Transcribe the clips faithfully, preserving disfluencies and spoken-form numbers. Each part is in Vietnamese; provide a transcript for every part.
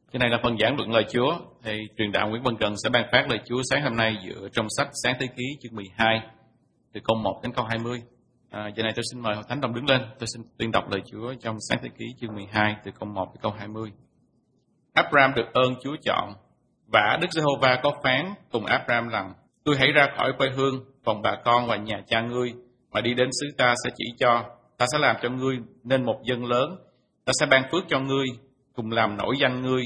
Cái này là phần giảng luận lời Chúa. Thầy truyền đạo Nguyễn Văn Cần sẽ ban phát lời Chúa sáng hôm nay dựa trong sách Sáng Thế Ký chương mười hai từ câu một đến câu hai mươi. À, giờ này tôi xin mời Hội Thánh đồng đứng lên. Tôi xin tuyên đọc lời Chúa trong Sáng Thế Ký chương mười hai từ câu một đến câu hai mươi. Abraham được ơn Chúa chọn, và Đức Giê-hô-va có phán cùng Abraham rằng: Tôi hãy ra khỏi quê hương, phòng bà con và nhà cha ngươi, mà đi đến xứ ta sẽ chỉ cho. Ta sẽ làm cho ngươi nên một dân lớn. Ta sẽ ban phước cho ngươi, cùng làm nổi danh ngươi,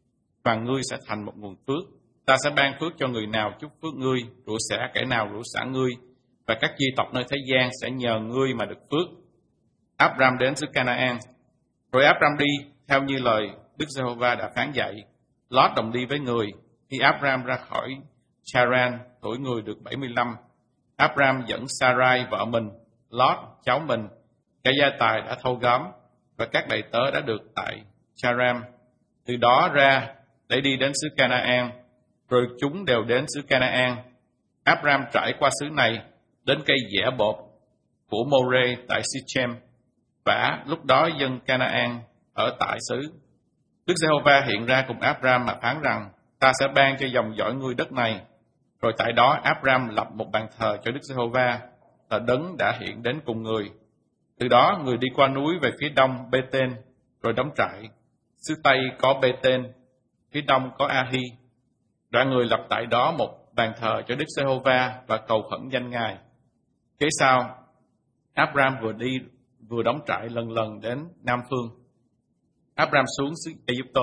và ngươi sẽ thành một nguồn phước. Ta sẽ ban phước cho người nào chúc phước ngươi, rủa xả kẻ nào rủa xả ngươi, và các di tộc nơi thế gian sẽ nhờ ngươi mà được phước. Abraham đến xứ Canaan. Rồi Abraham đi theo như lời Đức Giê-hô-va đã phán dạy. Lót đồng đi với người. Khi Abraham ra khỏi Charan, tuổi người được bảy mươi lăm, Abraham dẫn Sarai vợ mình, Lót cháu mình, cả gia tài đã thâu gom, và các đầy tớ đã được tại Charan. Từ đó ra để đi đến xứ Canaan, rồi chúng đều đến xứ Canaan. Abraham trải qua xứ này, đến cây dẻ bột của More tại Sichem, và lúc đó dân Canaan ở tại xứ. Đức Giê-hô-va hiện ra cùng Abraham mà phán rằng: Ta sẽ ban cho dòng dõi ngươi đất này. Rồi tại đó Abraham lập một bàn thờ cho Đức Giê-hô-va, là đấng đã hiện đến cùng người. Từ đó người đi qua núi về phía đông Bê-tên, rồi đóng trại. Xứ Tây có Bê-tên, phía đông có A-hi. Đoạn người lập tại đó một bàn thờ cho Đức Giê-hô-va và cầu khẩn danh Ngài. Kế sau, Abraham vừa đi vừa đóng trại lần lần đến Nam Phương. Abraham xuống xứ Ai-cập.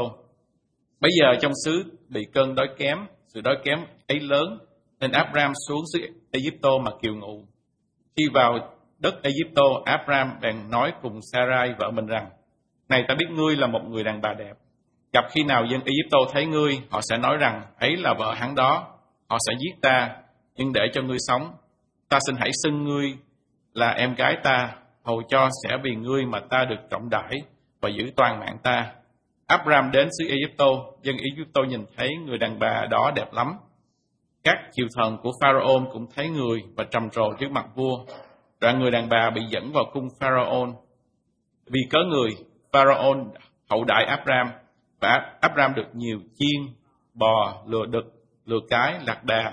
Bây giờ trong xứ bị cơn đói kém, sự đói kém ấy lớn, nên Abraham xuống xứ Ai-cập mà kiều ngụ. Khi vào đất Ai-cập, Abraham bèn nói cùng Sarai vợ mình rằng: Này, ta biết ngươi là một người đàn bà đẹp. Gặp khi nào dân Ai-cập thấy ngươi, họ sẽ nói rằng ấy là vợ hắn đó. Họ sẽ giết ta, nhưng để cho ngươi sống, ta xin hãy xưng ngươi là em gái ta, hầu cho sẽ vì ngươi mà ta được trọng đãi và giữ toàn mạng ta. Abraham đến xứ Ai-cập, dân Ai-cập nhìn thấy người đàn bà đó đẹp lắm. Các triều thần của Pharaoh cũng thấy người và trầm trồ trước mặt vua. Đoạn người đàn bà bị dẫn vào cung Pharaoh. Vì cớ người, Pharaoh hậu đãi Abraham, và Abraham được nhiều chiên, bò, lừa đực, lừa cái, lạc đà,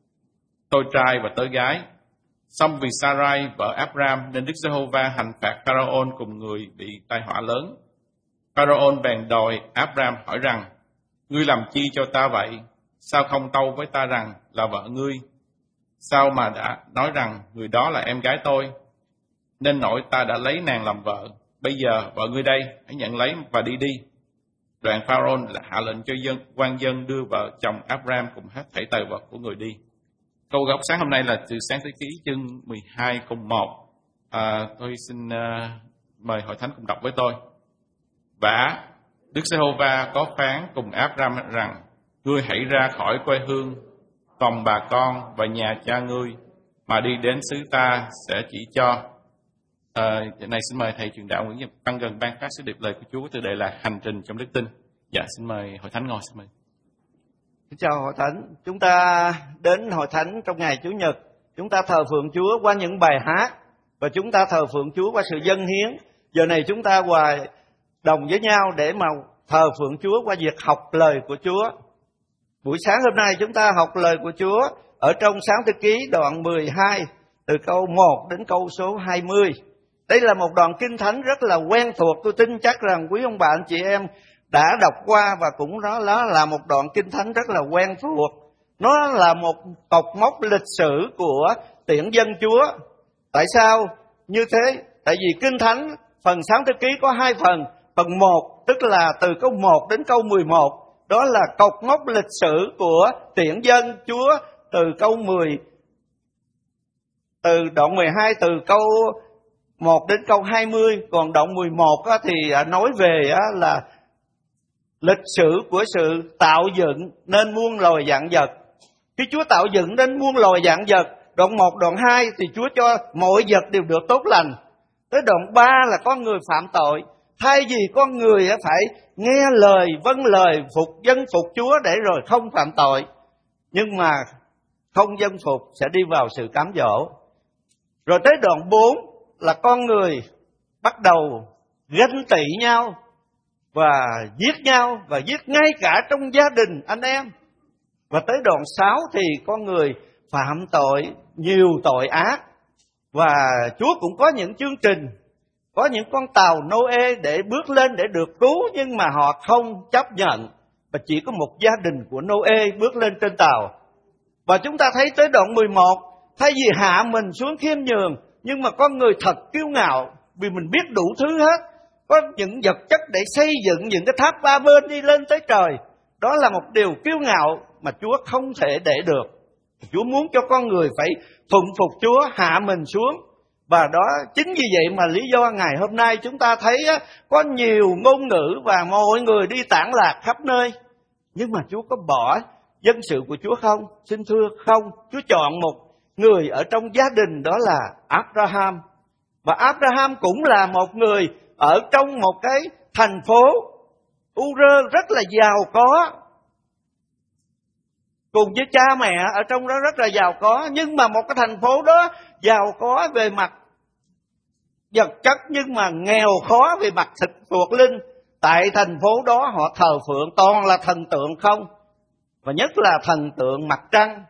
tôi trai và tớ gái. Song vì Sarai vợ Abraham nên Đức Giê-hô-va hành phạt Pharaoh cùng người bị tai họa lớn. Pharaoh bèn đòi Abraham hỏi rằng: Ngươi làm chi cho ta vậy? Sao không tâu với ta rằng là vợ ngươi? Sao mà đã nói rằng người đó là em gái tôi? Nên nỗi ta đã lấy nàng làm vợ. Bây giờ vợ ngươi đây, hãy nhận lấy và đi đi. Đoạn Pharaoh hạ lệnh cho dân quan dân đưa vợ chồng Abraham cùng hết thảy tài vật của người đi. Câu góc sáng hôm nay là từ Sáng Thế Ký chương mười hai câu một. À, tôi xin uh, mời Hội Thánh cùng đọc với tôi. Và Đức Giê-hô-va có phán cùng Abraham rằng: Ngươi hãy ra khỏi quê hương, phòng bà con và nhà cha ngươi, mà đi đến xứ ta sẽ chỉ cho. À, này xin mời thầy truyền đạo Nguyễn Văn Cần ban phát sứ điệp lời của Chúa, từ đề là Hành trình trong đức tin. Dạ, xin mời Hội Thánh ngồi. Xin mời. Chào Hội Thánh, chúng ta đến Hội Thánh trong ngày Chủ nhật, chúng ta thờ phượng Chúa qua những bài hát, và chúng ta thờ phượng Chúa qua sự dâng hiến. Giờ này chúng ta hòa đồng với nhau để mà thờ phượng Chúa qua việc học lời của Chúa. Buổi sáng hôm nay chúng ta học lời của Chúa ở trong Sáng Thế Ký đoạn mười hai, từ câu một đến câu số hai mươi. Đây là một đoạn kinh thánh rất là quen thuộc, tôi tin chắc rằng quý ông bà anh chị em đã đọc qua, và cũng đó, đó là một đoạn kinh thánh rất là quen thuộc. Nó là một cột mốc lịch sử của tiễn dân Chúa. Tại sao như thế? Tại vì kinh thánh phần Sáng Thế Ký có hai phần. Phần một tức là từ câu một đến câu mười một, đó là cột mốc lịch sử của tiễn dân Chúa từ câu mười, từ đoạn mười hai, từ câu một đến câu hai mươi. Còn đoạn mười một thì nói về là lịch sử của sự tạo dựng nên muôn loài vạn vật. Khi Chúa tạo dựng nên muôn loài vạn vật, đoạn một, đoạn hai thì Chúa cho mọi vật đều được tốt lành. Tới đoạn ba là con người phạm tội. Thay vì con người phải nghe lời, vâng lời, phục dân phục Chúa để rồi không phạm tội, nhưng mà không dân phục sẽ đi vào sự cám dỗ. Rồi tới đoạn bốn là con người bắt đầu ganh tị nhau, và giết nhau, và giết ngay cả trong gia đình anh em. Và tới đoạn sáu thì con người phạm tội nhiều tội ác, và Chúa cũng có những chương trình, có những con tàu Noe để bước lên để được cứu, nhưng mà họ không chấp nhận, và chỉ có một gia đình của Noe bước lên trên tàu. Và chúng ta thấy tới đoạn mười một, thay vì hạ mình xuống khiêm nhường, nhưng mà con người thật kiêu ngạo, vì mình biết đủ thứ hết, có những vật chất để xây dựng những cái tháp ba bên đi lên tới trời. Đó là một điều kiêu ngạo mà Chúa không thể để được. Chúa muốn cho con người phải thuận phục Chúa, hạ mình xuống. Và đó chính vì vậy mà lý do ngày hôm nay chúng ta thấy có nhiều ngôn ngữ và mọi người đi tản lạc khắp nơi. Nhưng mà Chúa có bỏ dân sự của Chúa không? Xin thưa không. Chúa chọn một người ở trong gia đình, đó là Abraham. Và Abraham cũng là một người ở trong một cái thành phố Ur rất là giàu có, cùng với cha mẹ ở trong đó rất là giàu có. Nhưng mà một cái thành phố đó giàu có về mặt vật chất, nhưng mà nghèo khó về mặt thực thuộc linh. Tại thành phố đó họ thờ phượng toàn là thần tượng không, và nhất là thần tượng mặt trăng.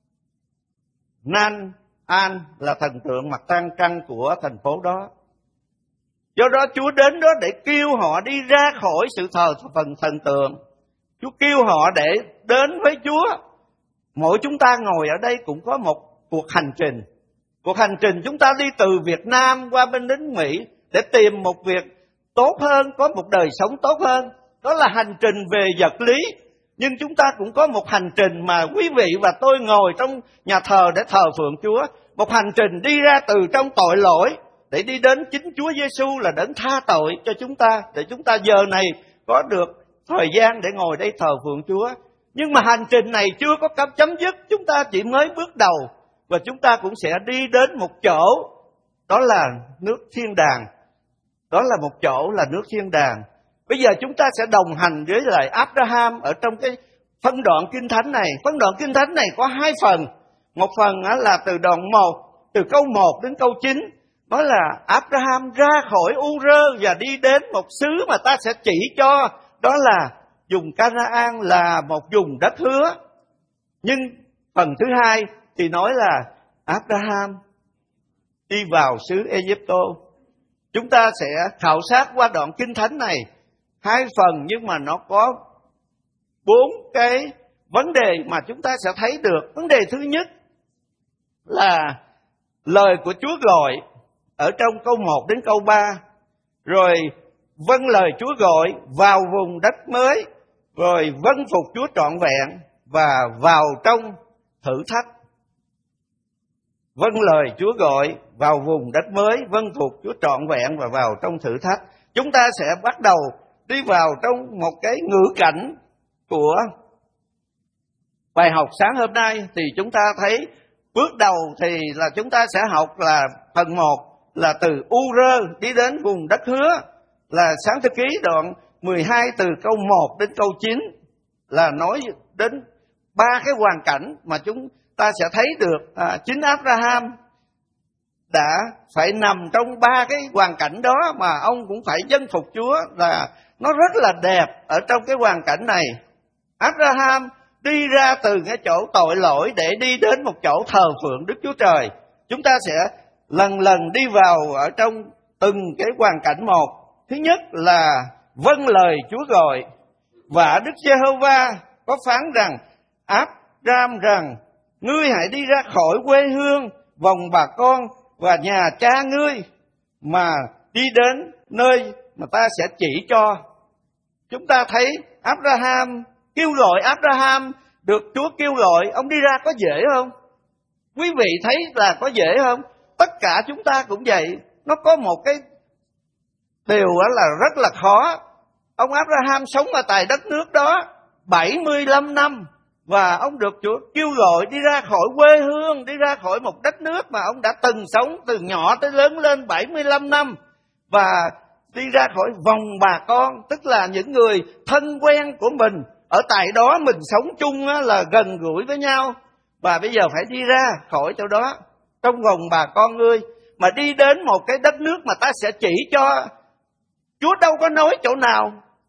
Nan An là thần tượng mặt trăng trăng của thành phố đó. Do đó Chúa đến đó để kêu họ đi ra khỏi sự thờ phần thần tượng. Chúa kêu họ để đến với Chúa. Mỗi chúng ta ngồi ở đây cũng có một cuộc hành trình. Cuộc hành trình chúng ta đi từ Việt Nam qua bên đến Mỹ để tìm một việc tốt hơn, có một đời sống tốt hơn. Đó là hành trình về vật lý. Nhưng chúng ta cũng có một hành trình mà quý vị và tôi ngồi trong nhà thờ để thờ phượng Chúa. Một hành trình đi ra từ trong tội lỗi để đi đến chính Chúa Giêsu là đấng tha tội cho chúng ta, để chúng ta giờ này có được thời gian để ngồi đây thờ phượng Chúa. Nhưng mà hành trình này chưa có cấp chấm dứt, chúng ta chỉ mới bước đầu, và chúng ta cũng sẽ đi đến một chỗ, đó là nước thiên đàng. Đó là một chỗ là nước thiên đàng. Bây giờ chúng ta sẽ đồng hành với lại Abraham ở trong cái phân đoạn Kinh Thánh này. Phân đoạn Kinh Thánh này có hai phần. Một phần là từ đoạn một, từ câu một đến câu chín. Nói là Abraham ra khỏi U-rơ và đi đến một xứ mà ta sẽ chỉ cho. Đó là vùng Canaan, là một vùng đất hứa. Nhưng phần thứ hai thì nói là Abraham đi vào xứ Ai-cập. Chúng ta sẽ khảo sát qua đoạn Kinh Thánh này hai phần, nhưng mà nó có bốn cái vấn đề mà chúng ta sẽ thấy được. Vấn đề thứ nhất là lời của Chúa gọi ở trong câu một đến câu ba, rồi vâng lời Chúa gọi vào vùng đất mới, rồi vâng phục Chúa trọn vẹn và vào trong thử thách. Vâng lời Chúa gọi vào vùng đất mới, vâng phục Chúa trọn vẹn và vào trong thử thách. Chúng ta sẽ bắt đầu đi vào trong một cái ngữ cảnh của bài học sáng hôm nay. Thì chúng ta thấy bước đầu thì là chúng ta sẽ học là phần một là từ U-rơ đi đến vùng đất hứa, là Sáng Thế Ký đoạn mười hai từ câu một đến câu chín, là nói đến ba cái hoàn cảnh mà chúng ta sẽ thấy được à, chính Abraham đã phải nằm trong ba cái hoàn cảnh đó, mà ông cũng phải dân phục Chúa. Là nó rất là đẹp ở trong cái hoàn cảnh này. Abraham đi ra từ cái chỗ tội lỗi để đi đến một chỗ thờ phượng Đức Chúa Trời. Chúng ta sẽ lần lần đi vào ở trong từng cái hoàn cảnh một. Thứ nhất là vâng lời Chúa gọi. Và Đức Giê-hô-va có phán rằng: Abraham rằng, ngươi hãy đi ra khỏi quê hương, vòng bà con và nhà cha ngươi, mà đi đến nơi mà ta sẽ chỉ cho. Chúng ta thấy Abraham, kêu gọi Abraham được Chúa kêu gọi, ông đi ra có dễ không? Quý vị thấy là có dễ không? Tất cả chúng ta cũng vậy. Nó có một cái điều đó là rất là khó. Ông Abraham sống ở tại đất nước đó bảy mươi lăm năm, và ông được Chúa kêu gọi đi ra khỏi quê hương, đi ra khỏi một đất nước mà ông đã từng sống từ nhỏ tới lớn lên bảy mươi lăm năm, và đi ra khỏi vòng bà con, tức là những người thân quen của mình. Ở tại đó mình sống chung là gần gũi với nhau, và bây giờ phải đi ra khỏi chỗ đó, trong vòng bà con ngươi, mà đi đến một cái đất nước mà ta sẽ chỉ cho. Chúa đâu có nói chỗ nào,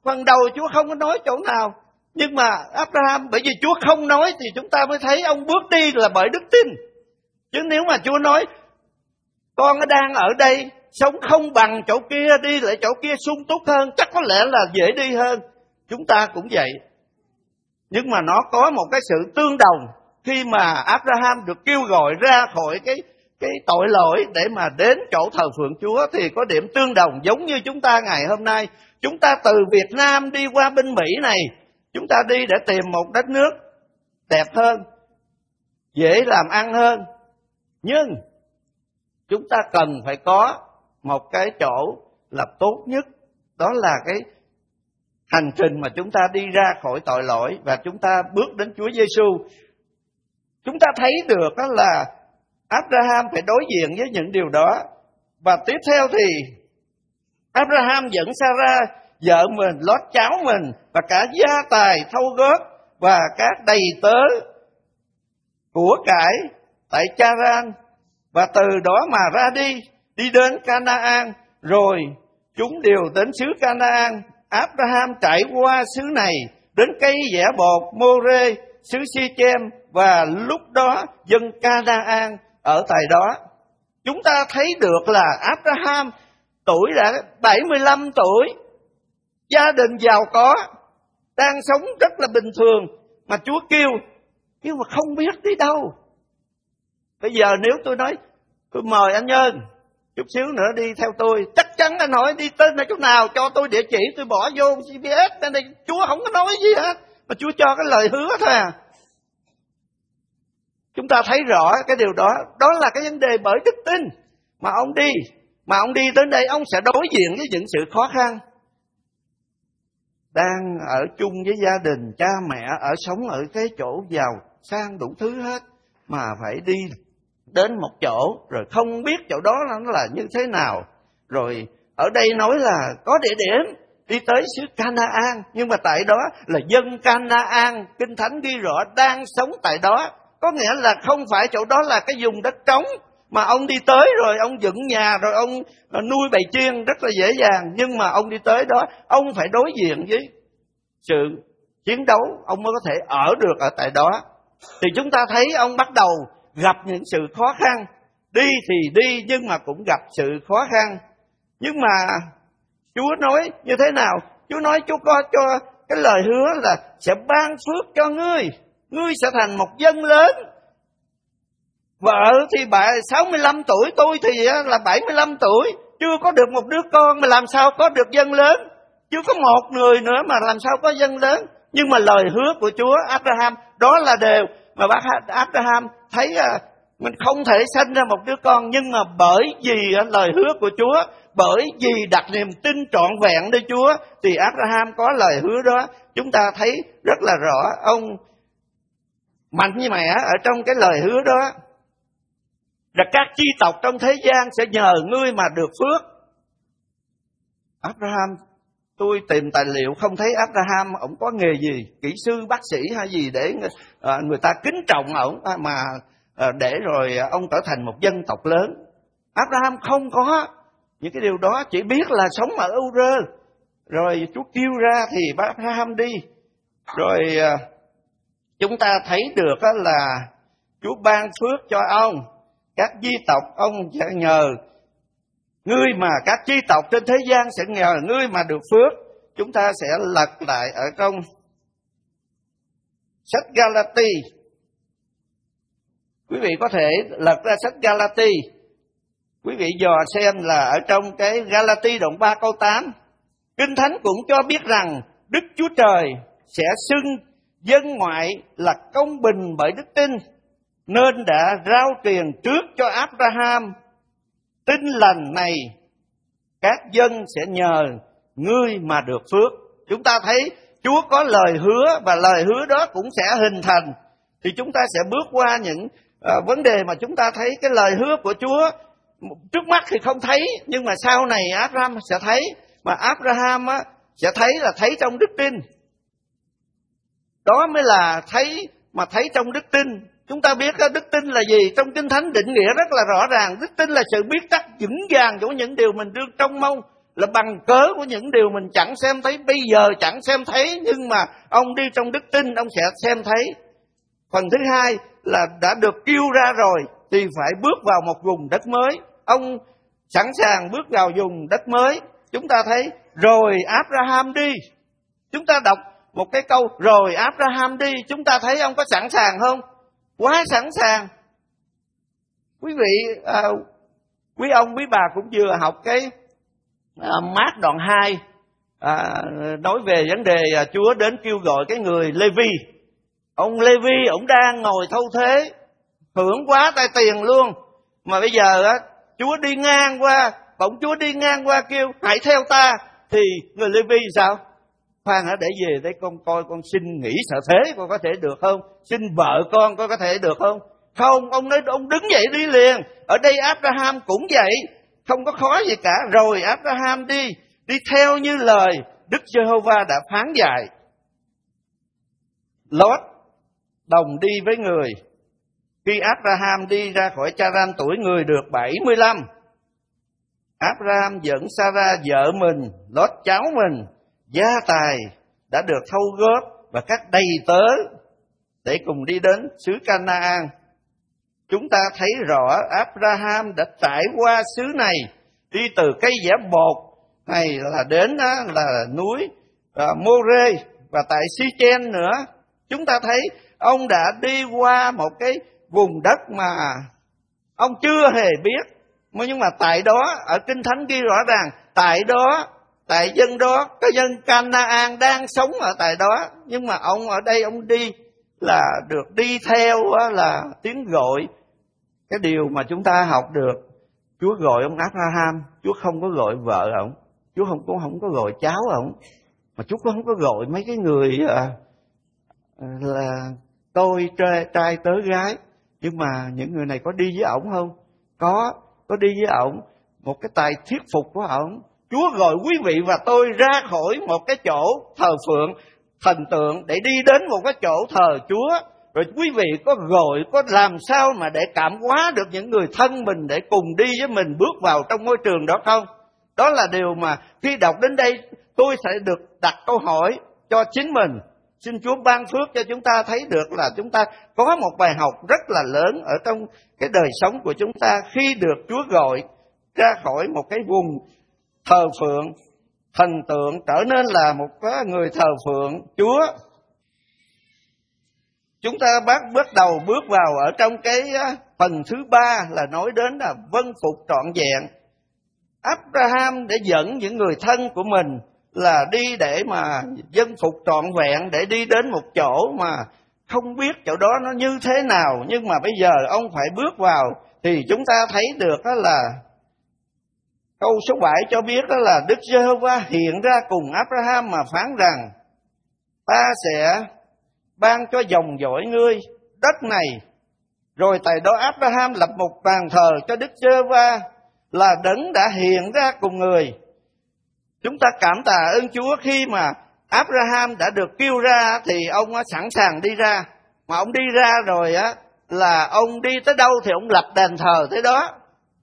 Phần đầu Chúa không có nói chỗ nào. Nhưng mà Abraham, bởi vì Chúa không nói thì chúng ta mới thấy ông bước đi là bởi đức tin. Chứ nếu mà Chúa nói con đang ở đây, sống không bằng chỗ kia, đi lại chỗ kia sung túc hơn, chắc có lẽ là dễ đi hơn. Chúng ta cũng vậy. Nhưng mà nó có một cái sự tương đồng. Khi mà Abraham được kêu gọi ra khỏi cái, cái tội lỗi để mà đến chỗ thờ phượng Chúa thì có điểm tương đồng giống như chúng ta ngày hôm nay. Chúng ta từ Việt Nam đi qua bên Mỹ này, chúng ta đi để tìm một đất nước đẹp hơn, dễ làm ăn hơn. Nhưng chúng ta cần phải có một cái chỗ là tốt nhất. Đó là cái hành trình mà chúng ta đi ra khỏi tội lỗi và chúng ta bước đến Chúa Giêsu. Chúng ta thấy được đó là Abraham phải đối diện với những điều đó. Và tiếp theo thì Abraham dẫn Sarah, vợ mình, Lót cháu mình, và cả gia tài thâu góp và các đầy tớ của cải tại Charan, và từ đó mà ra đi, đi đến Canaan, rồi chúng đều đến xứ Canaan. Abraham trải qua xứ này, đến cây dẻ bột More, xứ Sichem, và lúc đó dân Canaan ở tại đó. Chúng ta thấy được là Abraham tuổi đã bảy mươi lăm tuổi, gia đình giàu có, đang sống rất là bình thường, mà Chúa kêu, nhưng mà không biết đi đâu. Bây giờ nếu tôi nói, tôi mời anh Nhân, chút xíu nữa đi theo tôi, chắc chắn anh hỏi đi tên ở chỗ nào, cho tôi địa chỉ, tôi bỏ vô giê pê ét, nên đây Chúa không có nói gì hết, mà Chúa cho cái lời hứa thôi à. Chúng ta thấy rõ cái điều đó, đó là cái vấn đề bởi đức tin mà ông đi, mà ông đi tới đây ông sẽ đối diện với những sự khó khăn. Đang ở chung với gia đình, cha mẹ, ở sống ở cái chỗ giàu sang đủ thứ hết, mà phải đi đến một chỗ rồi không biết chỗ đó nó là như thế nào. Rồi ở đây nói là có địa điểm đi tới xứ Canaan, nhưng mà tại đó là dân Canaan, Kinh Thánh ghi rõ đang sống tại đó. Có nghĩa là không phải chỗ đó là cái vùng đất trống mà ông đi tới rồi ông dựng nhà rồi ông nuôi bầy chiên rất là dễ dàng. Nhưng mà ông đi tới đó, ông phải đối diện với sự chiến đấu, ông mới có thể ở được ở tại đó. Thì chúng ta thấy ông bắt đầu gặp những sự khó khăn. Đi thì đi nhưng mà cũng gặp sự khó khăn. Nhưng mà Chúa nói như thế nào? Chúa nói Chúa có cho cái lời hứa là sẽ ban phước cho ngươi, ngươi sẽ thành một dân lớn. Vợ thì bà sáu mươi lăm tuổi, tôi thì là bảy mươi lăm tuổi, chưa có được một đứa con mà làm sao có được dân lớn. Chưa có một người nữa mà làm sao có dân lớn. Nhưng mà lời hứa của Chúa, Abraham, đó là điều mà bác Abraham thấy mình không thể sanh ra một đứa con. Nhưng mà bởi vì lời hứa của Chúa, bởi vì đặt niềm tin trọn vẹn nơi Chúa, thì Abraham có lời hứa đó. Chúng ta thấy rất là rõ, ông mạnh như mẹ ở trong cái lời hứa đó. Là các chi tộc trong thế gian sẽ nhờ ngươi mà được phước. Abraham, tôi tìm tài liệu không thấy Abraham ông có nghề gì, kỹ sư, bác sĩ hay gì để người ta kính trọng ông mà để rồi ông trở thành một dân tộc lớn. Abraham không có những cái điều đó, chỉ biết là sống ở Ur. Rồi Chúa kêu ra thì Abraham đi. Rồi chúng ta thấy được là Chúa ban phước cho ông. Các di tộc ông sẽ nhờ ngươi, mà các chi tộc trên thế gian sẽ nhờ ngươi mà được phước. Chúng ta sẽ lật lại ở trong sách Galati. Quý vị có thể lật ra sách Galati. Quý vị dò xem là ở trong cái Galati đoạn ba câu tám. Kinh Thánh cũng cho biết rằng Đức Chúa Trời sẽ xưng dân ngoại là công bình bởi đức tin, nên đã rao truyền trước cho Abraham tin lành này, các dân sẽ nhờ ngươi mà được phước. Chúng ta thấy Chúa có lời hứa và lời hứa đó cũng sẽ hình thành. Thì chúng ta sẽ bước qua những uh, vấn đề mà chúng ta thấy cái lời hứa của Chúa trước mắt thì không thấy, nhưng mà sau này Abraham sẽ thấy. Mà Abraham á, sẽ thấy là thấy trong đức tin. Đó mới là thấy, mà thấy trong đức tin. Chúng ta biết đức tin là gì? Trong Kinh Thánh định nghĩa rất là rõ ràng. Đức tin là sự biết chắc vững vàng của những điều mình đương trông mong, là bằng cớ của những điều mình chẳng xem thấy, bây giờ chẳng xem thấy, nhưng mà ông đi trong đức tin ông sẽ xem thấy. Phần thứ hai là đã được kêu ra rồi thì phải bước vào một vùng đất mới. Ông sẵn sàng bước vào vùng đất mới. Chúng ta thấy rồi Abraham đi. Chúng ta đọc một cái câu rồi Abraham đi, chúng ta thấy ông có sẵn sàng không? Quá sẵn sàng. Quý vị, à, quý ông, quý bà cũng vừa học cái à, Mát đoạn hai à, nói về vấn đề à, Chúa đến kêu gọi cái người Lê-vi. Ông Lê-vi, ông đang ngồi thâu thế, hưởng quá tay tiền luôn. Mà bây giờ á, Chúa đi ngang qua, bỗng Chúa đi ngang qua kêu hãy theo ta. Thì người Lê-vi sao? Khoan hả, để về đây con coi, con xin nghỉ sợ thế con có thể được không? Xin vợ con có có thể được không? Không, ông nói ông đứng dậy đi liền. Ở đây Abraham cũng vậy, không có khó gì cả. Rồi Abraham đi, đi theo như lời Đức Giê-hô-va đã phán dạy. Lót đồng đi với người. Khi Abraham đi ra khỏi Charan, tuổi người được bảy mươi lăm. Abraham dẫn Sarah vợ mình, Lót cháu mình, gia tài đã được thâu góp và các đầy tớ để cùng đi đến xứ Canaan. Chúng ta thấy rõ Abraham đã trải qua xứ này, đi từ cây dẻ bột này là đến là núi More và tại Si-chen nữa. Chúng ta thấy ông đã đi qua một cái vùng đất mà ông chưa hề biết. Nhưng mà tại đó, ở Kinh Thánh ghi rõ ràng, tại đó, tại dân đó, có dân Canaan đang sống ở tại đó. Nhưng mà ông ở đây, ông đi là được đi theo là tiếng gọi. Cái điều mà chúng ta học được, Chúa gọi ông Abraham, Chúa không có gọi vợ ông, Chúa không có, không có gọi cháu ông, mà Chúa cũng không có gọi mấy cái người à, là tôi trai, trai tớ gái. Nhưng mà những người này có đi với ổng không? Có, có đi với ổng. Một cái tài thuyết phục của ổng. Chúa gọi quý vị và tôi ra khỏi một cái chỗ thờ phượng thần tượng để đi đến một cái chỗ thờ Chúa. Rồi quý vị có gọi, có làm sao mà để cảm hóa được những người thân mình để cùng đi với mình bước vào trong môi trường đó không? Đó là điều mà khi đọc đến đây tôi sẽ được đặt câu hỏi cho chính mình. Xin Chúa ban phước cho chúng ta thấy được là chúng ta có một bài học rất là lớn ở trong cái đời sống của chúng ta khi được Chúa gọi ra khỏi một cái vùng thờ phượng thần tượng trở nên là một người thờ phượng Chúa. Chúng ta bắt bắt đầu bước vào ở trong cái phần thứ ba là nói đến là vâng phục trọn vẹn. Abraham để dẫn những người thân của mình là đi để mà dân phục trọn vẹn, để đi đến một chỗ mà không biết chỗ đó nó như thế nào. Nhưng mà bây giờ ông phải bước vào thì chúng ta thấy được đó là câu số bảy cho biết đó là Đức Giê-hô-va hiện ra cùng Abraham mà phán rằng ta sẽ ban cho dòng dõi ngươi đất này. Rồi tại đó Abraham lập một bàn thờ cho Đức Giê-hô-va là đấng đã hiện ra cùng người. Chúng ta cảm tạ ơn Chúa khi mà Abraham đã được kêu ra thì ông sẵn sàng đi ra. Mà ông đi ra rồi á là ông đi tới đâu thì ông lập đền thờ tới đó.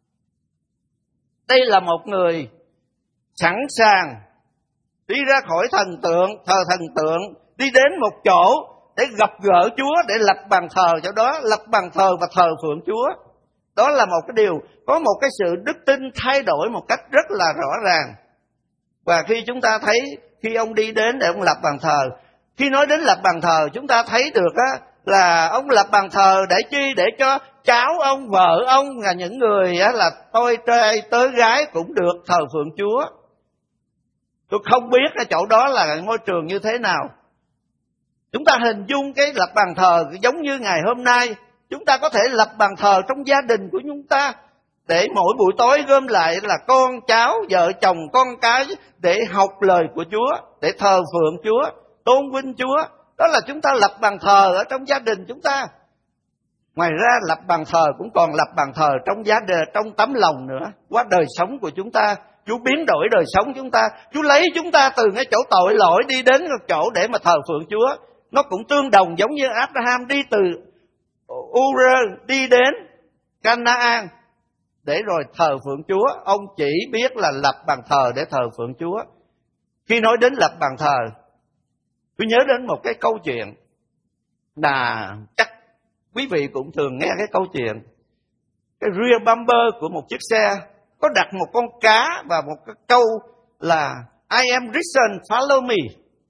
Đây là một người sẵn sàng đi ra khỏi thần tượng, thờ thần tượng, đi đến một chỗ để gặp gỡ Chúa, để lập bàn thờ chỗ đó, lập bàn thờ và thờ phượng Chúa. Đó là một cái điều, có một cái sự đức tin thay đổi một cách rất là rõ ràng. Và khi chúng ta thấy, khi ông đi đến để ông lập bàn thờ, khi nói đến lập bàn thờ, chúng ta thấy được á, là ông lập bàn thờ để chi? Để cho cháu ông, vợ ông và những người á, là tôi trai tớ gái cũng được thờ phượng Chúa. Tôi không biết cái chỗ đó là ngôi trường như thế nào. Chúng ta hình dung cái lập bàn thờ giống như ngày hôm nay. Chúng ta có thể lập bàn thờ trong gia đình của chúng ta, để mỗi buổi tối gom lại là con cháu, vợ chồng, con cái để học lời của Chúa, để thờ phượng Chúa, tôn vinh Chúa. Đó là chúng ta lập bàn thờ ở trong gia đình chúng ta. Ngoài ra lập bàn thờ cũng còn lập bàn thờ trong gia đình, trong tấm lòng nữa. Qua đời sống của chúng ta, Chúa biến đổi đời sống chúng ta. Chúa lấy chúng ta từ cái chỗ tội lỗi đi đến một chỗ để mà thờ phượng Chúa. Nó cũng tương đồng giống như Abraham đi từ Ur đi đến Canaan. để rồi thờ phượng Chúa. Ông chỉ biết là lập bàn thờ để thờ phượng Chúa. Khi nói đến lập bàn thờ, tôi nhớ đến một cái câu chuyện là chắc quý vị cũng thường nghe cái câu chuyện. Cái rear bumper của một chiếc xe có đặt một con cá và một cái câu là I am risen, follow me.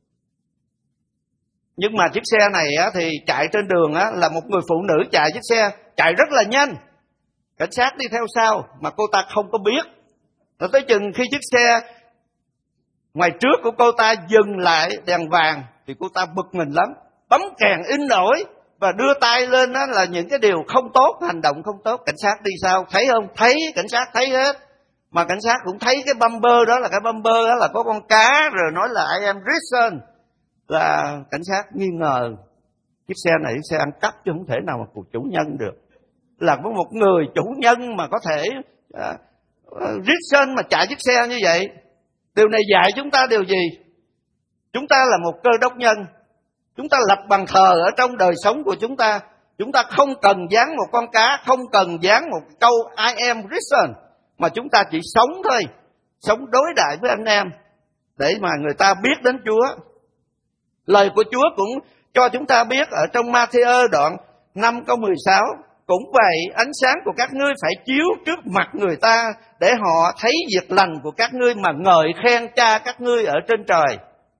Nhưng mà chiếc xe này á, thì chạy trên đường á, là một người phụ nữ chạy chiếc xe, chạy rất là nhanh. Cảnh sát đi theo sau mà cô ta không có biết. Rồi tới chừng khi chiếc xe ngoài trước của cô ta dừng lại đèn vàng thì cô ta bực mình lắm, bấm kèn in ỏi và đưa tay lên, đó là những cái điều không tốt, hành động không tốt. Cảnh sát đi sau thấy không? Thấy, cảnh sát thấy hết. Mà cảnh sát cũng thấy cái bumper đó là cái bumper đó là có con cá, rồi nói là I am risen. Là cảnh sát nghi ngờ chiếc xe này chiếc xe ăn cắp chứ không thể nào mà của chủ nhân được. Là có một người chủ nhân mà có thể uh, uh, risen mà chạy chiếc xe như vậy. Điều này dạy chúng ta điều gì? Chúng ta là một cơ đốc nhân. Chúng ta lập bàn thờ ở trong đời sống của chúng ta. Chúng ta không cần dán một con cá, không cần dán một câu I am risen, mà chúng ta chỉ sống thôi, sống đối đãi với anh em để mà người ta biết đến Chúa. Lời của Chúa cũng cho chúng ta biết ở trong Ma-thi-ơ đoạn năm câu mười sáu. Cũng vậy, ánh sáng của các ngươi phải chiếu trước mặt người ta, để họ thấy việc lành của các ngươi mà ngợi khen Cha các ngươi ở trên trời.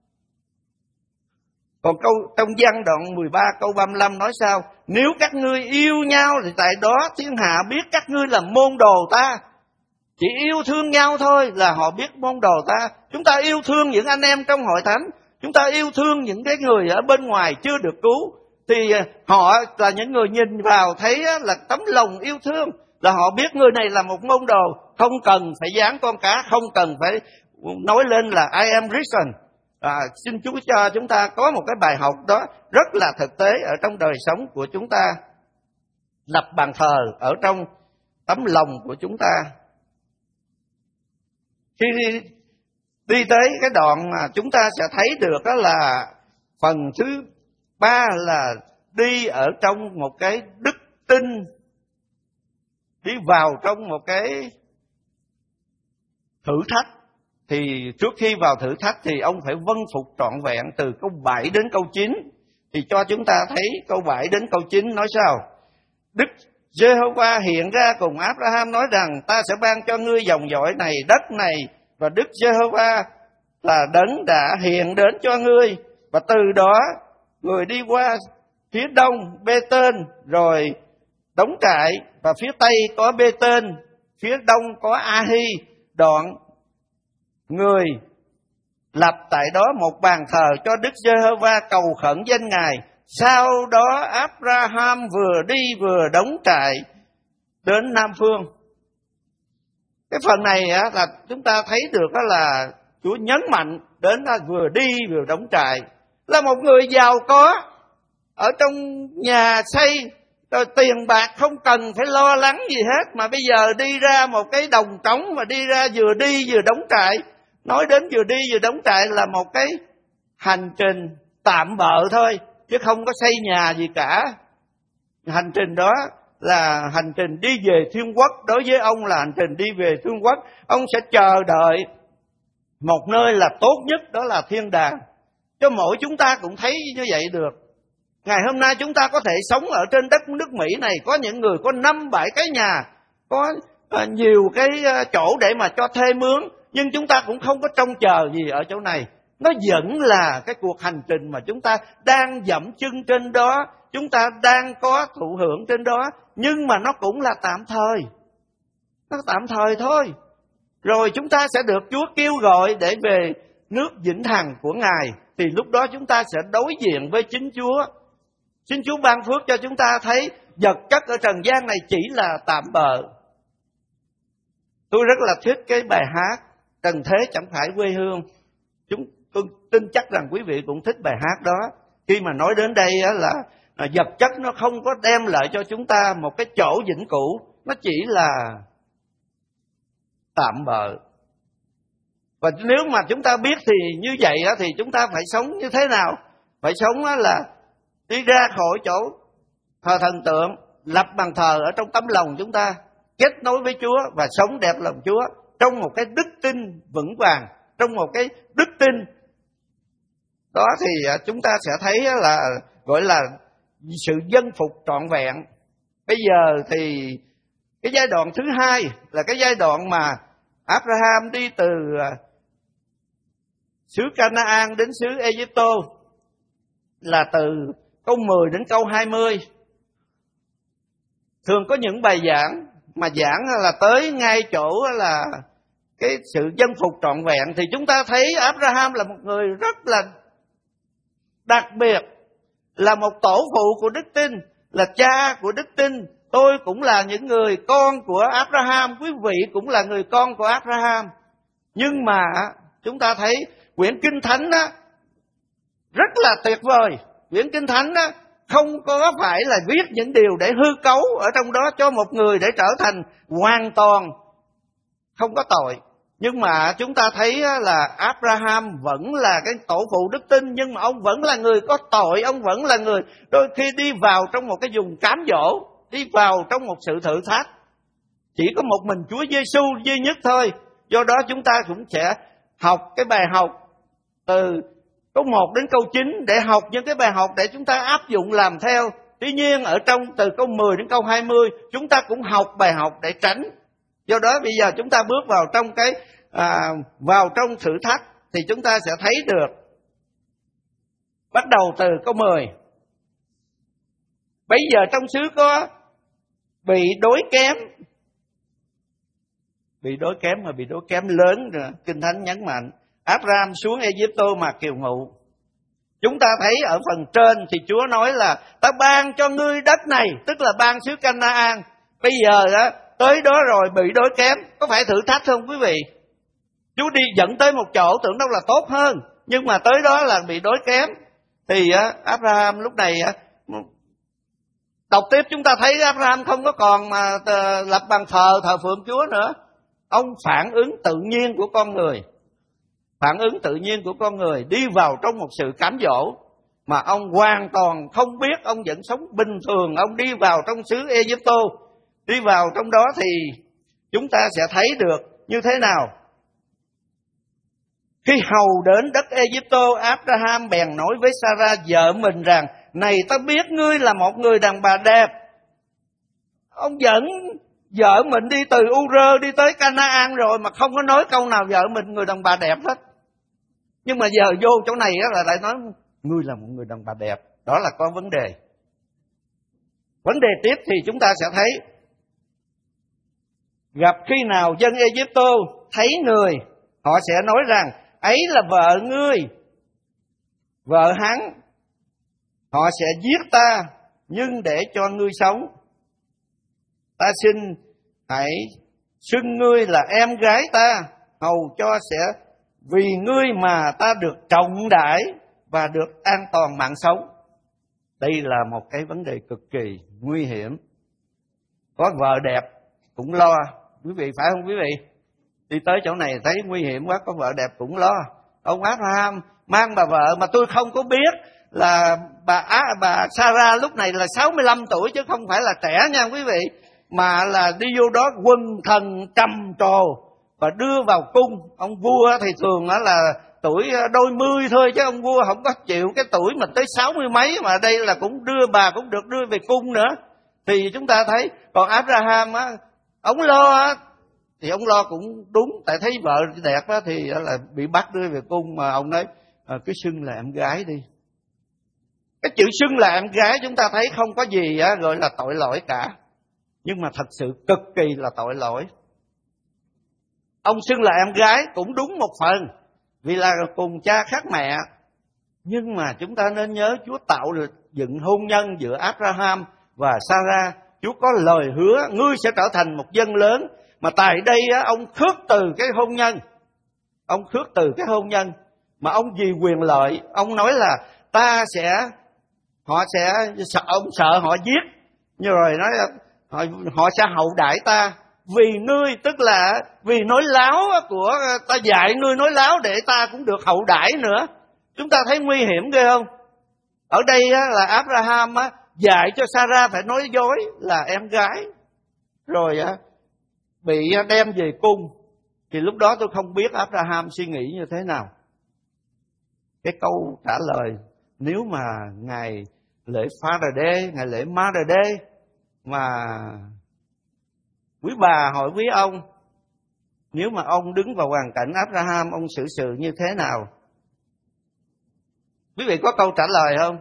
Còn câu trong Giăng đoạn mười ba câu ba mươi lăm nói sao? Nếu các ngươi yêu nhau thì tại đó thiên hạ biết các ngươi là môn đồ ta. Chỉ yêu thương nhau thôi là họ biết môn đồ ta. Chúng ta yêu thương những anh em trong hội thánh, chúng ta yêu thương những cái người ở bên ngoài chưa được cứu, thì họ là những người nhìn vào thấy là tấm lòng yêu thương, là họ biết người này là một môn đồ. Không cần phải dán con cá, không cần phải nói lên là I am risen. À, xin Chúa cho chúng ta có một cái bài học đó rất là thực tế ở trong đời sống của chúng ta. Lập bàn thờ ở trong tấm lòng của chúng ta. Khi đi, đi tới cái đoạn mà chúng ta sẽ thấy được đó là phần thứ ba là đi ở trong một cái đức tin, đi vào trong một cái thử thách. Thì trước khi vào thử thách thì ông phải vâng phục trọn vẹn từ câu bảy đến câu chín. Thì cho chúng ta thấy câu bảy đến câu chín nói sao? Đức Giê-hô-va hiện ra cùng Abraham nói rằng ta sẽ ban cho ngươi dòng dõi này, đất này, và Đức Giê-hô-va là đấng đã hiện đến cho ngươi. Và từ đó người đi qua phía đông Bê-tên, rồi đóng trại, và phía tây có Bê-tên, phía đông có A-hi. Đoạn người lập tại đó một bàn thờ cho Đức Giê-hô-va cầu khẩn danh Ngài. Sau đó Abraham vừa đi vừa đóng trại đến Nam Phương. Cái phần này á, là chúng ta thấy được đó là Chúa nhấn mạnh đến là vừa đi vừa đóng trại. Là một người giàu có, ở trong nhà xây, rồi tiền bạc không cần phải lo lắng gì hết, mà bây giờ đi ra một cái đồng trống mà đi ra vừa đi vừa đóng trại. Nói đến vừa đi vừa đóng trại là một cái hành trình tạm bợ thôi, chứ không có xây nhà gì cả. Hành trình đó là hành trình đi về thiên quốc. Đối với ông là hành trình đi về thiên quốc. Ông sẽ chờ đợi một nơi là tốt nhất, đó là thiên đàng. Cho mỗi chúng ta cũng thấy như vậy được. Ngày hôm nay chúng ta có thể sống ở trên đất nước Mỹ này, có những người có năm bảy cái nhà, có nhiều cái chỗ để mà cho thuê mướn, nhưng chúng ta cũng không có trông chờ gì ở chỗ này. Nó vẫn là cái cuộc hành trình mà chúng ta đang dẫm chân trên đó, chúng ta đang có thụ hưởng trên đó, nhưng mà nó cũng là tạm thời. Nó tạm thời thôi. Rồi chúng ta sẽ được Chúa kêu gọi để về nước vĩnh hằng của Ngài, thì lúc đó chúng ta sẽ đối diện với chính Chúa. Xin Chúa ban phước cho chúng ta thấy vật chất ở trần gian này chỉ là tạm bợ. Tôi rất là thích cái bài hát Trần thế chẳng phải quê hương. Chúng tôi tin chắc rằng quý vị cũng thích bài hát đó. Khi mà nói đến đây là vật chất nó không có đem lại cho chúng ta một cái chỗ vĩnh cửu, nó chỉ là tạm bợ. Và nếu mà chúng ta biết thì như vậy thì chúng ta phải sống như thế nào? Phải sống là đi ra khỏi chỗ thờ thần tượng, lập bàn thờ ở trong tấm lòng chúng ta, kết nối với Chúa và sống đẹp lòng Chúa trong một cái đức tin vững vàng, trong một cái đức tin đó thì chúng ta sẽ thấy là gọi là sự dân phục trọn vẹn. Bây giờ thì cái giai đoạn thứ hai là cái giai đoạn mà Abraham đi từ xứ Canaan đến xứ Egypto, là từ câu mười đến câu hai mươi. Thường có những bài giảng mà giảng là tới ngay chỗ là cái sự dân phục trọn vẹn, thì chúng ta thấy Abraham là một người rất là đặc biệt, là một tổ phụ của đức tin, là cha của đức tin. Tôi cũng là những người con của Abraham, quý vị cũng là người con của Abraham. Nhưng mà chúng ta thấy quyển Kinh Thánh đó rất là tuyệt vời. Quyển Kinh Thánh đó không có phải là viết những điều để hư cấu ở trong đó cho một người để trở thành hoàn toàn không có tội. Nhưng mà chúng ta thấy là Abraham vẫn là cái tổ phụ đức tin, nhưng mà ông vẫn là người có tội, ông vẫn là người đôi khi đi vào trong một cái vùng cám dỗ, đi vào trong một sự thử thách. Chỉ có một mình Chúa Giêsu duy nhất thôi. Do đó chúng ta cũng sẽ học cái bài học từ câu một đến câu chín để học những cái bài học để chúng ta áp dụng làm theo. Tuy nhiên ở trong từ câu mười đến câu hai mươi chúng ta cũng học bài học để tránh. Do đó bây giờ chúng ta bước vào trong cái à, vào trong thử thách thì chúng ta sẽ thấy được. Bắt đầu từ câu mười. Bây giờ trong xứ có bị đối kém. Bị đối kém mà bị đối kém lớn rồi. Kinh Thánh nhấn mạnh Abraham xuống Egypto mà kiều ngụ. Chúng ta thấy ở phần trên thì Chúa nói là ta ban cho ngươi đất này, tức là ban xứ Canaan. Bây giờ đó tới đó rồi bị đối kém, có phải thử thách không quý vị? Chúa đi dẫn tới một chỗ tưởng đâu là tốt hơn, nhưng mà tới đó là bị đối kém. Thì Abraham lúc này đọc tiếp chúng ta thấy Abraham không có còn mà lập bàn thờ thờ phượng Chúa nữa. Ông phản ứng tự nhiên của con người. Phản ứng tự nhiên của con người đi vào trong một sự cám dỗ mà ông hoàn toàn không biết, ông vẫn sống bình thường. Ông đi vào trong xứ Egypto, đi vào trong đó thì chúng ta sẽ thấy được như thế nào. Khi hầu đến đất Egypto, Abraham bèn nói với Sarah vợ mình rằng: này ta biết ngươi là một người đàn bà đẹp. Ông dẫn vợ mình đi từ U-rơ đi tới Canaan rồi mà không có nói câu nào vợ mình người đàn bà đẹp hết. Nhưng mà giờ vô chỗ này là lại nói ngươi là một người đàn bà đẹp. Đó là có vấn đề. Vấn đề tiếp thì chúng ta sẽ thấy, gặp khi nào dân Egypto thấy người, họ sẽ nói rằng ấy là vợ ngươi, vợ hắn. Họ sẽ giết ta, nhưng để cho ngươi sống. Ta xin hãy xưng ngươi là em gái ta, hầu cho sẽ vì ngươi mà ta được trọng đãi và được an toàn mạng sống. Đây là một cái vấn đề cực kỳ nguy hiểm. Có vợ đẹp cũng lo. Quý vị phải không quý vị? Đi tới chỗ này thấy nguy hiểm quá, có vợ đẹp cũng lo. Ông Abraham mang bà vợ mà tôi không có biết là bà á, bà Sarah lúc này là sáu mươi lăm tuổi chứ không phải là trẻ nha quý vị. Mà là đi vô đó quân thần trầm trồ và đưa vào cung. Ông vua thì thường là tuổi đôi mươi thôi, chứ ông vua không có chịu cái tuổi mà tới sáu mươi mấy, mà đây là cũng đưa bà cũng được đưa về cung nữa. Thì chúng ta thấy, còn Abraham á, ông lo á, thì ông lo cũng đúng, tại thấy vợ đẹp á thì là bị bắt đưa về cung, mà ông nói à, cứ xưng là em gái đi. Cái chữ xưng là em gái chúng ta thấy không có gì á, gọi là tội lỗi cả. Nhưng mà thật sự cực kỳ là tội lỗi. Ông xưng là em gái cũng đúng một phần, vì là cùng cha khác mẹ. Nhưng mà chúng ta nên nhớ Chúa tạo được dựng hôn nhân giữa Abraham và Sarah. Chúa có lời hứa ngươi sẽ trở thành một dân lớn. Mà tại đây á, ông khước từ cái hôn nhân. Ông khước từ cái hôn nhân. Mà ông vì quyền lợi, ông nói là ta sẽ, họ sẽ, sợ, ông sợ họ giết. Như rồi nói họ, họ sẽ hậu đãi ta. Vì ngươi, tức là vì nói láo của ta dạy ngươi nói láo để ta cũng được hậu đãi nữa. Chúng ta thấy nguy hiểm ghê không? Ở đây á, là Abraham á, dạy cho Sarah phải nói dối là em gái. Rồi á, bị đem về cung, thì lúc đó tôi không biết Abraham suy nghĩ như thế nào. Cái câu trả lời, nếu mà ngày lễ Father Day, ngày lễ Mother Day mà quý bà hỏi quý ông, nếu mà ông đứng vào hoàn cảnh Abraham, ông xử sự như thế nào? Quý vị có câu trả lời không?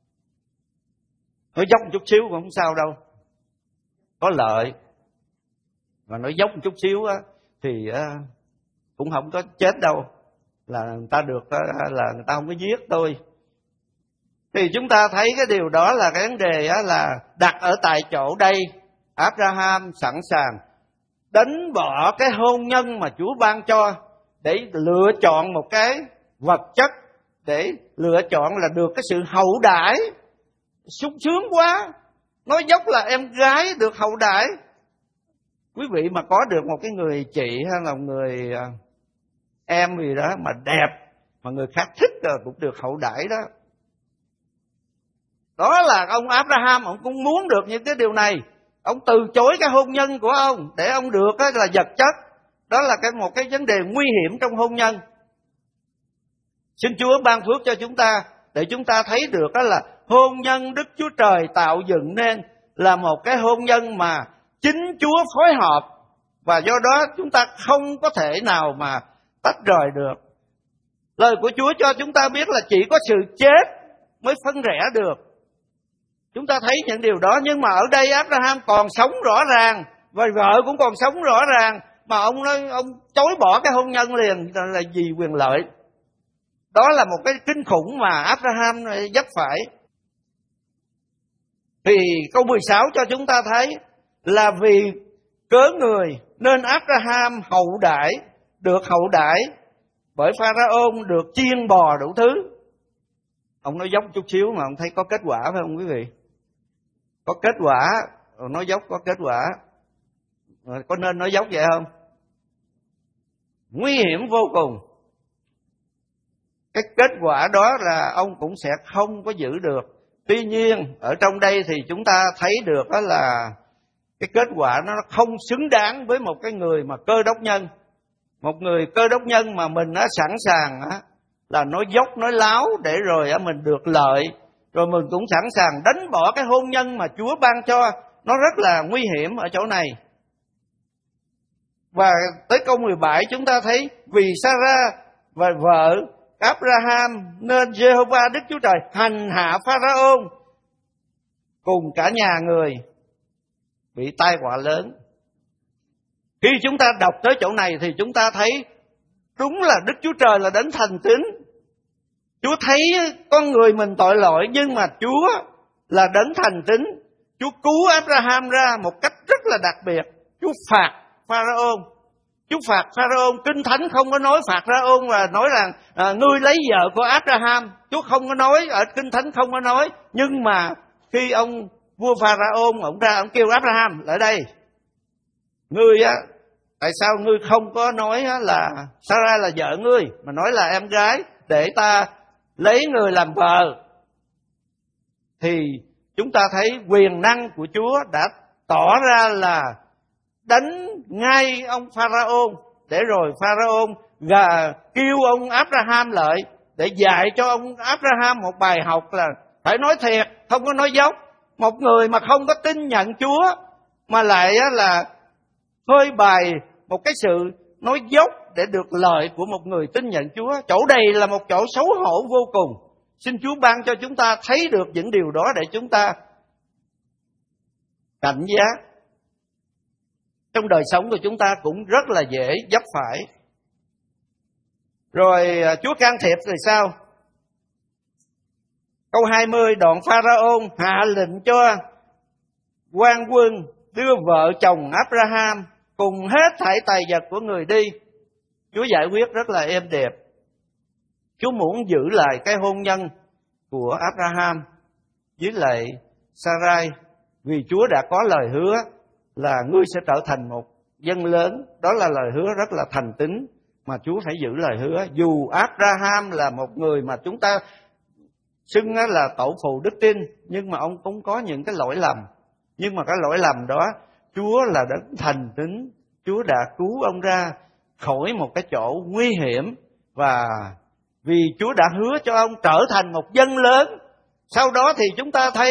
Nói dốc một chút xíu cũng không sao đâu, có lợi. Mà nói dốc một chút xíu á, thì á, cũng không có chết đâu, là người ta được là người ta không có giết tôi. Thì chúng ta thấy cái điều đó là cái vấn đề á, là đặt ở tại chỗ đây. Abraham sẵn sàng đánh bỏ cái hôn nhân mà Chúa ban cho để lựa chọn một cái vật chất, để lựa chọn là được cái sự hậu đãi. Sung sướng quá, nói dốc là em gái được hậu đãi. Quý vị mà có được một cái người chị hay là người em gì đó mà đẹp, mà người khác thích rồi cũng được hậu đãi đó. Đó là ông Abraham, ông cũng muốn được những cái điều này. Ông từ chối cái hôn nhân của ông để ông được cái là vật chất. Đó là cái một cái vấn đề nguy hiểm trong hôn nhân. Xin Chúa ban phước cho chúng ta để chúng ta thấy được đó là hôn nhân Đức Chúa Trời tạo dựng nên là một cái hôn nhân mà chính Chúa phối hợp, và do đó chúng ta không có thể nào mà tách rời được. Lời của Chúa cho chúng ta biết là chỉ có sự chết mới phân rẽ được. Chúng ta thấy những điều đó, nhưng mà ở đây Abraham còn sống rõ ràng, và vợ cũng còn sống rõ ràng, mà ông nói ông chối bỏ cái hôn nhân liền là vì quyền lợi. Đó là một cái kinh khủng mà Abraham vấp phải. Thì câu mười sáu cho chúng ta thấy là vì cớ người nên Abraham hậu đãi, được hậu đãi bởi Pharaoh, được chiên bò đủ thứ. Ông nói dốc chút xíu mà ông thấy có kết quả phải không quý vị? Có kết quả, nói dốc có kết quả. Có nên nói dốc vậy không? Nguy hiểm vô cùng. Cái kết quả đó là ông cũng sẽ không có giữ được. Tuy nhiên ở trong đây thì chúng ta thấy được đó là cái kết quả nó không xứng đáng với một cái người mà cơ đốc nhân. Một người cơ đốc nhân mà mình đã sẵn sàng là nói dốc nói láo để rồi mình được lợi, rồi mình cũng sẵn sàng đánh bỏ cái hôn nhân mà Chúa ban cho. Nó rất là nguy hiểm ở chỗ này. Và tới câu mười bảy chúng ta thấy vì Sarah và vợ Abraham nên Giê-hô-va Đức Chúa Trời hành hạ Pharaoh cùng cả nhà người bị tai họa lớn. Khi chúng ta đọc tới chỗ này thì chúng ta thấy đúng là Đức Chúa Trời là đấng thành tín. Chúa thấy con người mình tội lỗi, nhưng mà Chúa là đấng thành tín. Chúa cứu Abraham ra một cách rất là đặc biệt. Chúa phạt Pharaoh. Chúa phạt Pharaoh. Kinh Thánh không có nói phạt Pharaoh và nói rằng à, ngươi lấy vợ của Abraham. Chúa không có nói, ở Kinh Thánh không có nói. Nhưng mà khi ông vua Pharaoh ông ra, ông kêu Abraham lại đây. Ngươi á, tại sao ngươi không có nói là Sarah là vợ ngươi, mà nói là em gái, để ta lấy người làm vợ? Thì chúng ta thấy quyền năng của Chúa đã tỏ ra là đánh ngay ông Pharaoh, để rồi Pharaoh gà kêu ông Abraham lại để dạy cho ông Abraham một bài học là phải nói thiệt, không có nói dốc. Một người mà không có tin nhận Chúa mà lại là phơi bày một cái sự nói dốc để được lợi của một người tin nhận Chúa, chỗ đây là một chỗ xấu hổ vô cùng. Xin Chúa ban cho chúng ta thấy được những điều đó để chúng ta cảnh giác. Trong đời sống của chúng ta cũng rất là dễ vấp phải. Rồi Chúa can thiệp thì sao? Câu hai mươi, đoạn Pharaoh hạ lệnh cho quan quân đưa vợ chồng Abraham cùng hết thảy tài vật của người đi. Chúa giải quyết rất là êm đẹp. Chúa muốn giữ lại cái hôn nhân của Abraham với lại Sarai, vì Chúa đã có lời hứa là ngươi sẽ trở thành một dân lớn. Đó là lời hứa rất là thành tín mà Chúa phải giữ lời hứa. Dù Abraham là một người mà chúng ta xưng là tổ phụ đức tin, nhưng mà ông cũng có những cái lỗi lầm. Nhưng mà cái lỗi lầm đó Chúa là đấng thành tín, Chúa đã cứu ông ra khỏi một cái chỗ nguy hiểm, và vì Chúa đã hứa cho ông trở thành một dân lớn. Sau đó thì chúng ta thấy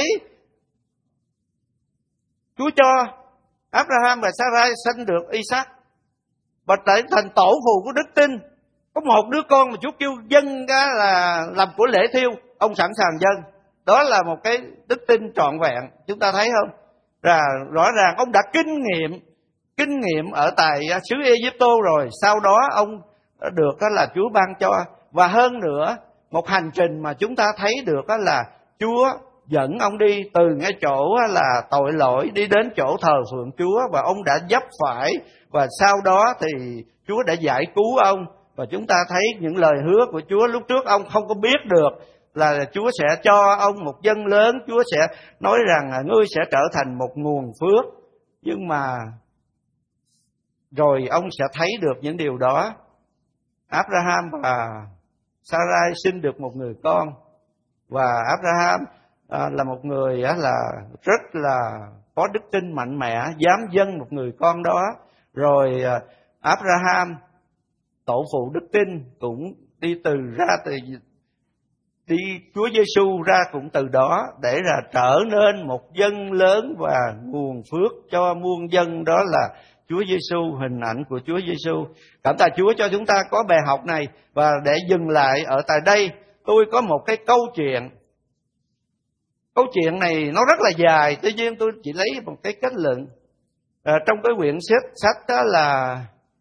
Chúa cho Abraham và Sarai sinh được Isaac và trở thành tổ phụ của đức tin. Có một đứa con mà Chúa kêu dâng ra là làm của lễ thiêu, ông sẵn sàng dâng. Đó là một cái đức tin trọn vẹn, chúng ta thấy không? Và rõ ràng ông đã kinh nghiệm kinh nghiệm ở tại xứ Ai-Cập rồi, sau đó ông được là Chúa ban cho. Và hơn nữa, một hành trình mà chúng ta thấy được là Chúa dẫn ông đi từ ngay chỗ là tội lỗi đi đến chỗ thờ phượng Chúa, và ông đã dấp phải, và sau đó thì Chúa đã giải cứu ông. Và chúng ta thấy những lời hứa của Chúa, lúc trước ông không có biết được là Chúa sẽ cho ông một dân lớn, Chúa sẽ nói rằng ngươi sẽ trở thành một nguồn phước. Nhưng mà rồi ông sẽ thấy được những điều đó. Abraham và Sarai sinh được một người con, và Abraham à, là một người á, là rất là có đức tin mạnh mẽ, dám dâng một người con đó. Rồi à, Abraham tổ phụ đức tin cũng đi từ ra từ đi Chúa Giêsu ra cũng từ đó, để là trở nên một dân lớn và nguồn phước cho muôn dân, đó là Chúa Giêsu, hình ảnh của Chúa Giêsu. Cảm tạ Chúa cho chúng ta có bài học này. Và để dừng lại ở tại đây, tôi có một cái câu chuyện. Câu chuyện này nó rất là dài, tuy nhiên tôi chỉ lấy một cái kết luận. À, trong cái quyển sách, sách đó là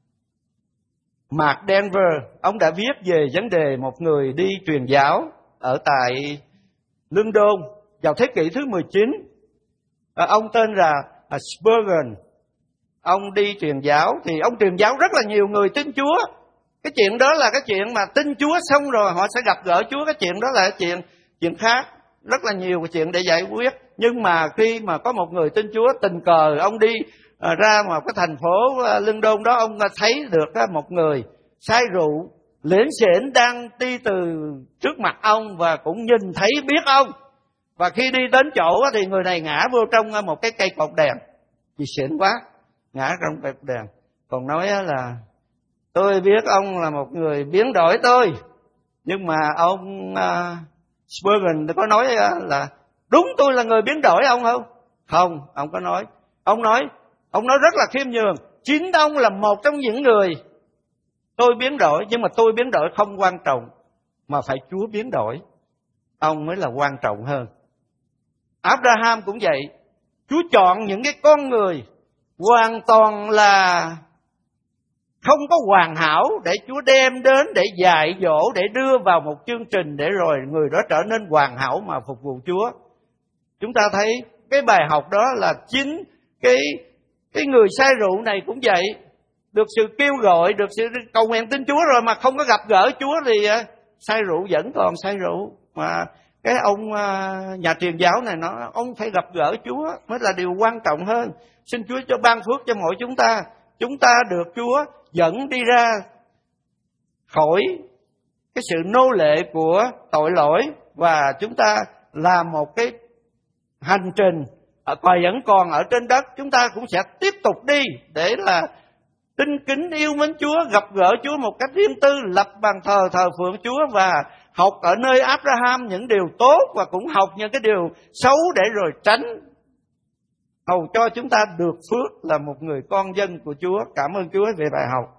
Mark Denver, ông đã viết về vấn đề một người đi truyền giáo ở tại London vào thế kỷ thứ mười chín. À, ông tên là Spurgeon. Ông đi truyền giáo thì ông truyền giáo rất là nhiều người tin Chúa. Cái chuyện đó là cái chuyện mà tin Chúa xong rồi họ sẽ gặp gỡ Chúa. Cái chuyện đó là chuyện chuyện khác, rất là nhiều chuyện để giải quyết. Nhưng mà khi mà có một người tin Chúa, tình cờ ông đi à, ra một cái thành phố à, London đó, ông thấy được à, một người say rượu lễn xễn đang đi từ trước mặt ông và cũng nhìn thấy biết ông. Và khi đi đến chỗ thì người này ngã vô trong một cái cây cột đèn. Vì xịn quá, ngã trong cây cột đèn. Còn nói là tôi biết ông là một người biến đổi tôi. Nhưng mà ông uh, Spurgeon có nói uh, là đúng tôi là người biến đổi ông không? Không, ông có nói. Ông nói, ông nói rất là khiêm nhường. Chính ông là một trong những người tôi biến đổi, nhưng mà tôi biến đổi không quan trọng, mà phải Chúa biến đổi, ông mới là quan trọng hơn. Abraham cũng vậy. Chúa chọn những cái con người hoàn toàn là không có hoàn hảo để Chúa đem đến, để dạy dỗ, để đưa vào một chương trình, để rồi người đó trở nên hoàn hảo mà phục vụ Chúa. Chúng ta thấy cái bài học đó là chính cái, cái người say rượu này cũng vậy. Được sự kêu gọi, được sự cầu nguyện tin Chúa rồi mà không có gặp gỡ Chúa thì say rượu vẫn còn say rượu. Mà cái ông nhà truyền giáo này nói ông phải gặp gỡ Chúa mới là điều quan trọng hơn. Xin Chúa cho ban phước cho mỗi chúng ta. Chúng ta được Chúa dẫn đi ra khỏi cái sự nô lệ của tội lỗi, và chúng ta làm một cái hành trình và vẫn còn ở trên đất. Chúng ta cũng sẽ tiếp tục đi để là tinh kính yêu mến Chúa, gặp gỡ Chúa một cách riêng tư, lập bàn thờ thờ phượng Chúa, và học ở nơi Abraham những điều tốt, và cũng học những cái điều xấu để rồi tránh, hầu cho chúng ta được phước là một người con dân của Chúa. Cảm ơn Chúa về bài học.